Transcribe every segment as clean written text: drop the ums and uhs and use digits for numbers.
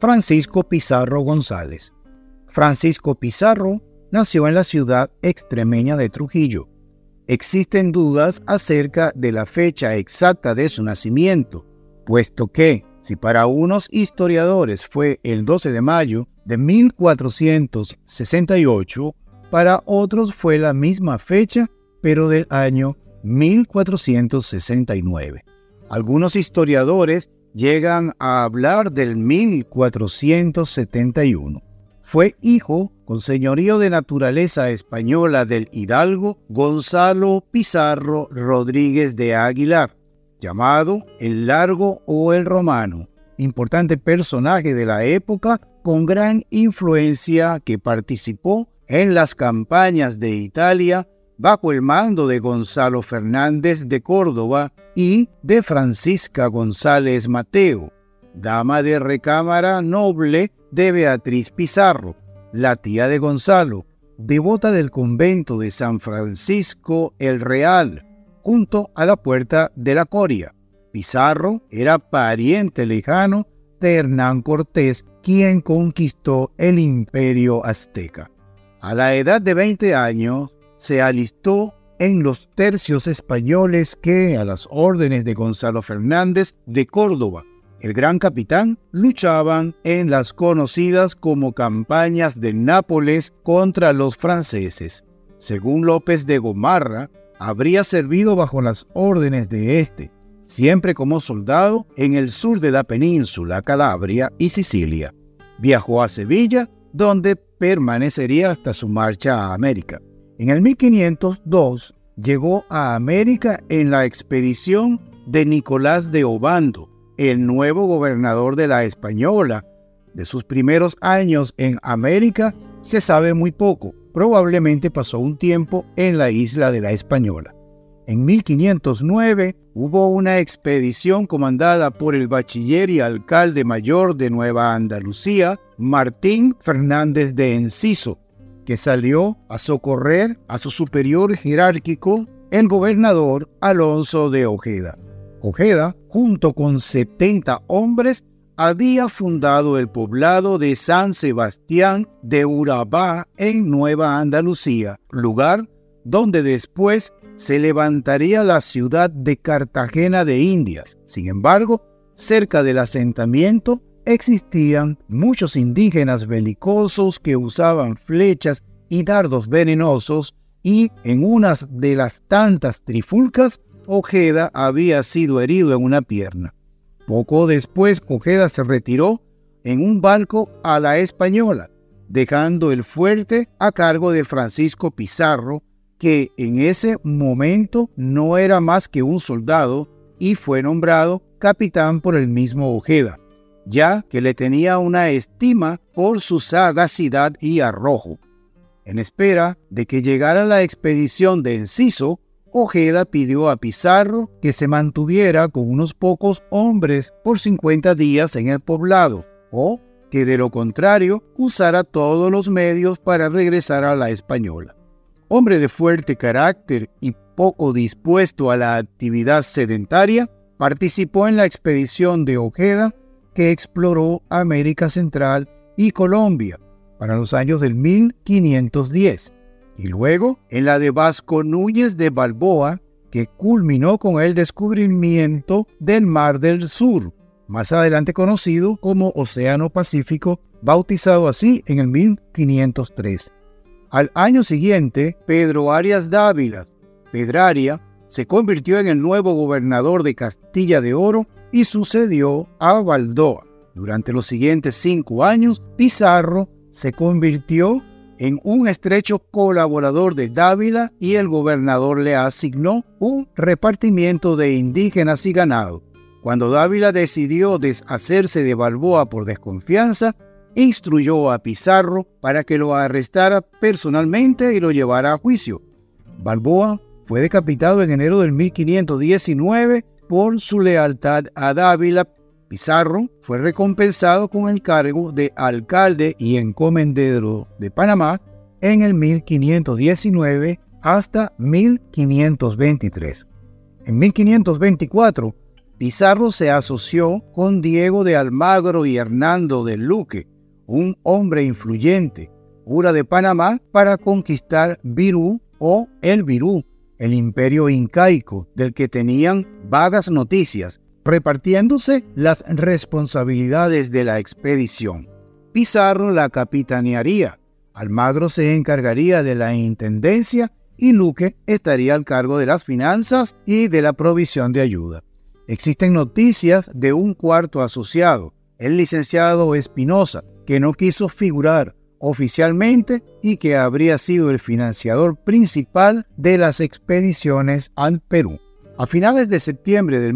Francisco Pizarro González. Francisco Pizarro nació en la ciudad extremeña de Trujillo. Existen dudas acerca de la fecha exacta de su nacimiento, puesto que, si para unos historiadores fue el 12 de mayo de 1468, para otros fue la misma fecha, pero del año 1469. Algunos historiadores llegan a hablar del 1471. Fue hijo con señorío de naturaleza española del hidalgo Gonzalo Pizarro Rodríguez de Aguilar, llamado el Largo o el Romano, importante personaje de la época con gran influencia que participó en las campañas de Italia bajo el mando de Gonzalo Fernández de Córdoba y de Francisca González Mateo, dama de recámara noble de Beatriz Pizarro, la tía de Gonzalo, devota del convento de San Francisco el Real, junto a la Puerta de la Coria. Pizarro era pariente lejano de Hernán Cortés, quien conquistó el imperio azteca. A la edad de 20 años, se alistó en los tercios españoles que, a las órdenes de Gonzalo Fernández de Córdoba, el gran capitán, luchaban en las conocidas como campañas de Nápoles contra los franceses. Según López de Gomarra, habría servido bajo las órdenes de este, siempre como soldado en el sur de la península, Calabria y Sicilia. Viajó a Sevilla, donde permanecería hasta su marcha a América. En el 1502 llegó a América en la expedición de Nicolás de Obando, el nuevo gobernador de la Española. De sus primeros años en América se sabe muy poco. Probablemente pasó un tiempo en la isla de la Española. En 1509 hubo una expedición comandada por el bachiller y alcalde mayor de Nueva Andalucía, Martín Fernández de Enciso, que salió a socorrer a su superior jerárquico, el gobernador Alonso de Ojeda. Ojeda, junto con 70 hombres, había fundado el poblado de San Sebastián de Urabá en Nueva Andalucía, lugar donde después se levantaría la ciudad de Cartagena de Indias. Sin embargo, cerca del asentamiento existían muchos indígenas belicosos que usaban flechas y dardos venenosos, y en una de las tantas trifulcas, Ojeda había sido herido en una pierna. Poco después, Ojeda se retiró en un barco a la Española, dejando el fuerte a cargo de Francisco Pizarro, que en ese momento no era más que un soldado y fue nombrado capitán por el mismo Ojeda, ya que le tenía una estima por su sagacidad y arrojo. En espera de que llegara la expedición de Enciso, Ojeda pidió a Pizarro que se mantuviera con unos pocos hombres por 50 días en el poblado, o que de lo contrario usara todos los medios para regresar a la Española. Hombre de fuerte carácter y poco dispuesto a la actividad sedentaria, participó en la expedición de Ojeda que exploró América Central y Colombia para los años del 1510, y luego en la de Vasco Núñez de Balboa, que culminó con el descubrimiento del Mar del Sur, más adelante conocido como Océano Pacífico, bautizado así en el 1503. Al año siguiente, Pedro Arias Dávila, Pedraria, se convirtió en el nuevo gobernador de Castilla de Oro y sucedió a Baldoa. Durante los siguientes 5 años, Pizarro se convirtió en un estrecho colaborador de Dávila y el gobernador le asignó un repartimiento de indígenas y ganado. Cuando Dávila decidió deshacerse de Balboa por desconfianza, instruyó a Pizarro para que lo arrestara personalmente y lo llevara a juicio. Balboa fue decapitado en enero del 1519 por su lealtad a Dávila. Pizarro fue recompensado con el cargo de alcalde y encomendero de Panamá en el 1519 hasta 1523. En 1524, Pizarro se asoció con Diego de Almagro y Hernando de Luque, un hombre influyente, cura de Panamá, para conquistar Virú o el Virú, el imperio incaico, del que tenían vagas noticias, repartiéndose las responsabilidades de la expedición. Pizarro la capitanearía, Almagro se encargaría de la intendencia y Luque estaría al cargo de las finanzas y de la provisión de ayuda. Existen noticias de un cuarto asociado, el licenciado Espinosa, que no quiso figurar oficialmente y que habría sido el financiador principal de las expediciones al Perú. A finales de septiembre de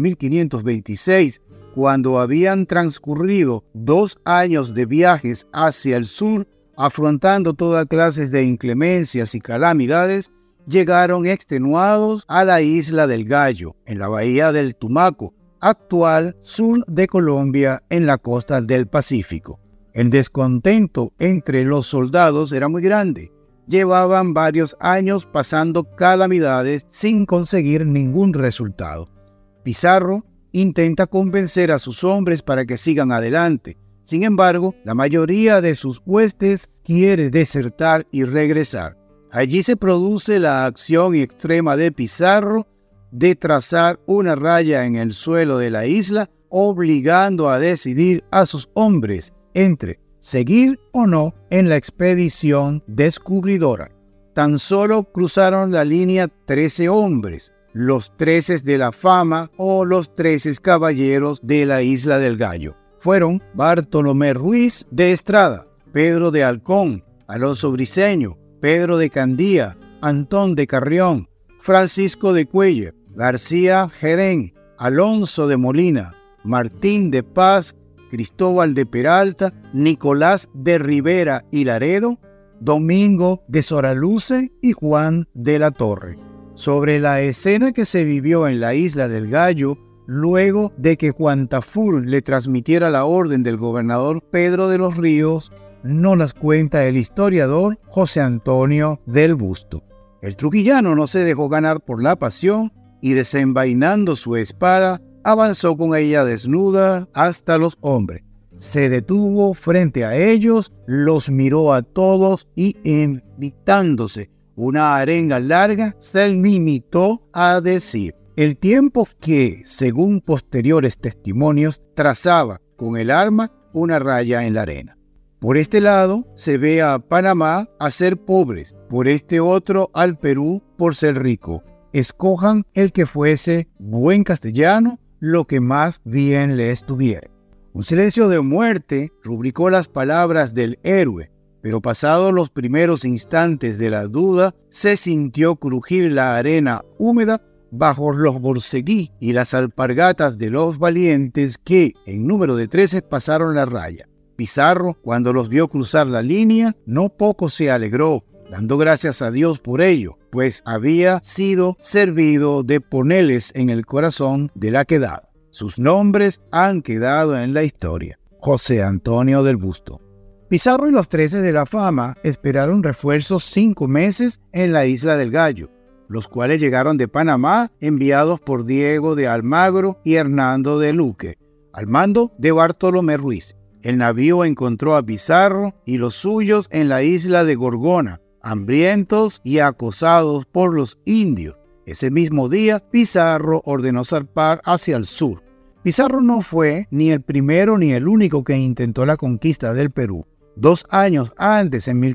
1526, cuando habían transcurrido 2 años de viajes hacia el sur, afrontando toda clase de inclemencias y calamidades, llegaron extenuados a la isla del Gallo, en la bahía del Tumaco, actual sur de Colombia, en la costa del Pacífico. El descontento entre los soldados era muy grande. Llevaban varios años pasando calamidades sin conseguir ningún resultado. Pizarro intenta convencer a sus hombres para que sigan adelante. Sin embargo, la mayoría de sus huestes quiere desertar y regresar. Allí se produce la acción extrema de Pizarro de trazar una raya en el suelo de la isla, obligando a decidir a sus hombres entre seguir o no en la expedición descubridora. Tan solo cruzaron la línea 13 hombres, los 13 de la fama o los 13 caballeros de la isla del Gallo. Fueron Bartolomé Ruiz de Estrada, Pedro de Halcón, Alonso Briceño, Pedro de Candía, Antón de Carrión, Francisco de Cuellar, García Jerén, Alonso de Molina, Martín de Paz, Cristóbal de Peralta, Nicolás de Rivera y Laredo, Domingo de Soraluce y Juan de la Torre. Sobre la escena que se vivió en la isla del Gallo, luego de que Juan Tafur le transmitiera la orden del gobernador Pedro de los Ríos, nos las cuenta el historiador José Antonio del Busto. El trujillano no se dejó ganar por la pasión y, desenvainando su espada, avanzó con ella desnuda hasta los hombres. Se detuvo frente a ellos, los miró a todos y, invitándose una arenga larga, se limitó a decir el tiempo que, según posteriores testimonios, trazaba con el arma una raya en la arena. Por este lado se ve a Panamá a ser pobres, por este otro al Perú por ser rico. Escojan el que fuese buen castellano, lo que más bien le estuviera. Un silencio de muerte rubricó las palabras del héroe, pero pasados los primeros instantes de la duda, se sintió crujir la arena húmeda bajo los borceguí y las alpargatas de los valientes que, en número de 13, pasaron la raya. Pizarro, cuando los vio cruzar la línea, no poco se alegró, dando gracias a Dios por ello, pues había sido servido de ponerles en el corazón de la quedada. Sus nombres han quedado en la historia. José Antonio del Busto. Pizarro y los 13 de la fama esperaron refuerzos 5 meses en la isla del Gallo, los cuales llegaron de Panamá, enviados por Diego de Almagro y Hernando de Luque, al mando de Bartolomé Ruiz. El navío encontró a Pizarro y los suyos en la isla de Gorgona, hambrientos y acosados por los indios. Ese mismo día, Pizarro ordenó zarpar hacia el sur. Pizarro no fue ni el primero ni el único que intentó la conquista del Perú. 2 años antes, en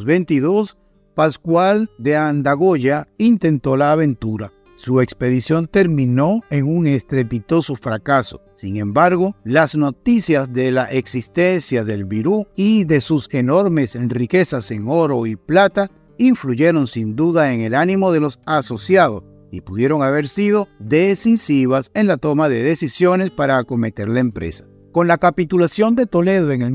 1522, Pascual de Andagoya intentó la aventura. Su expedición terminó en un estrepitoso fracaso. Sin embargo, las noticias de la existencia del Virú y de sus enormes riquezas en oro y plata influyeron sin duda en el ánimo de los asociados y pudieron haber sido decisivas en la toma de decisiones para acometer la empresa. Con la capitulación de Toledo en el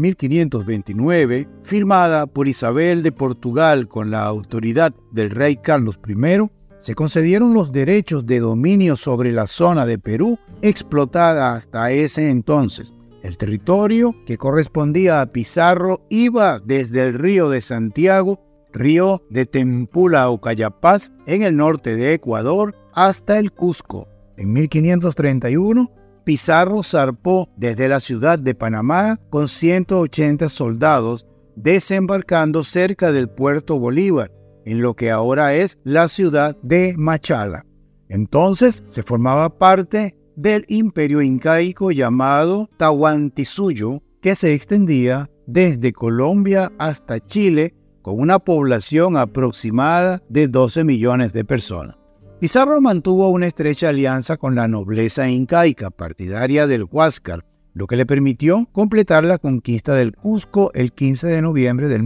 1529, firmada por Isabel de Portugal con la autoridad del rey Carlos I, se concedieron los derechos de dominio sobre la zona de Perú explotada hasta ese entonces. El territorio que correspondía a Pizarro iba desde el río de Santiago, río de Tempula o Cayapaz, en el norte de Ecuador, hasta el Cusco. En 1531, Pizarro zarpó desde la ciudad de Panamá con 180 soldados, desembarcando cerca del puerto Bolívar, en lo que ahora es la ciudad de Machala. Entonces se formaba parte del imperio incaico llamado Tahuantinsuyo, que se extendía desde Colombia hasta Chile, con una población aproximada de 12 millones de personas. Pizarro mantuvo una estrecha alianza con la nobleza incaica, partidaria del Huáscar, lo que le permitió completar la conquista del Cusco el 15 de noviembre del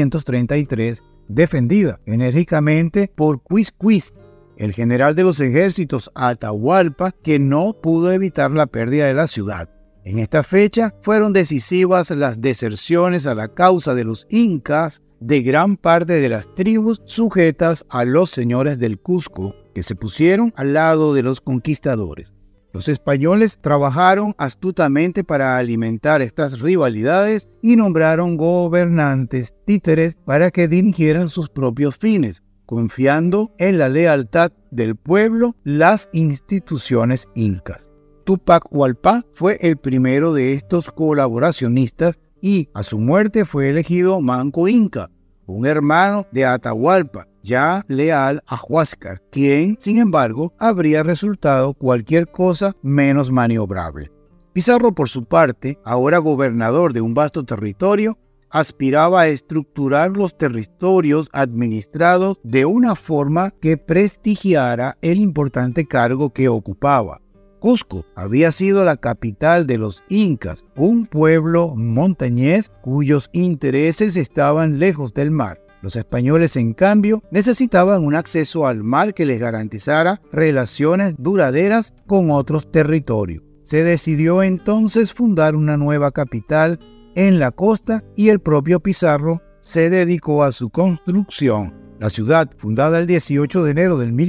1533, defendida enérgicamente por Quisquis, el general de los ejércitos Atahualpa, que no pudo evitar la pérdida de la ciudad. En esta fecha fueron decisivas las deserciones a la causa de los incas de gran parte de las tribus sujetas a los señores del Cusco, que se pusieron al lado de los conquistadores. Los españoles trabajaron astutamente para alimentar estas rivalidades y nombraron gobernantes títeres para que dirigieran sus propios fines, confiando en la lealtad del pueblo, las instituciones incas. Túpac Hualpá fue el primero de estos colaboracionistas y a su muerte fue elegido Manco Inca, un hermano de Atahualpa, ya leal a Huáscar, quien, sin embargo, habría resultado cualquier cosa menos maniobrable. Pizarro, por su parte, ahora gobernador de un vasto territorio, aspiraba a estructurar los territorios administrados de una forma que prestigiara el importante cargo que ocupaba. Cusco había sido la capital de los incas, un pueblo montañés cuyos intereses estaban lejos del mar. Los españoles, en cambio, necesitaban un acceso al mar que les garantizara relaciones duraderas con otros territorios. Se decidió entonces fundar una nueva capital en la costa y el propio Pizarro se dedicó a su construcción. La ciudad, fundada el 18 de enero del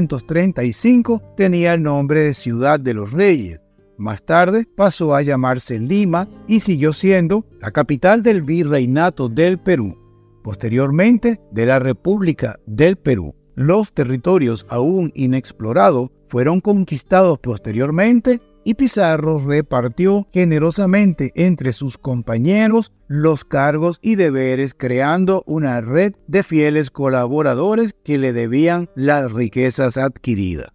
1535, tenía el nombre de Ciudad de los Reyes. Más tarde pasó a llamarse Lima y siguió siendo la capital del Virreinato del Perú, posteriormente de la República del Perú. Los territorios aún inexplorados fueron conquistados posteriormente y Pizarro repartió generosamente entre sus compañeros los cargos y deberes, creando una red de fieles colaboradores que le debían las riquezas adquiridas.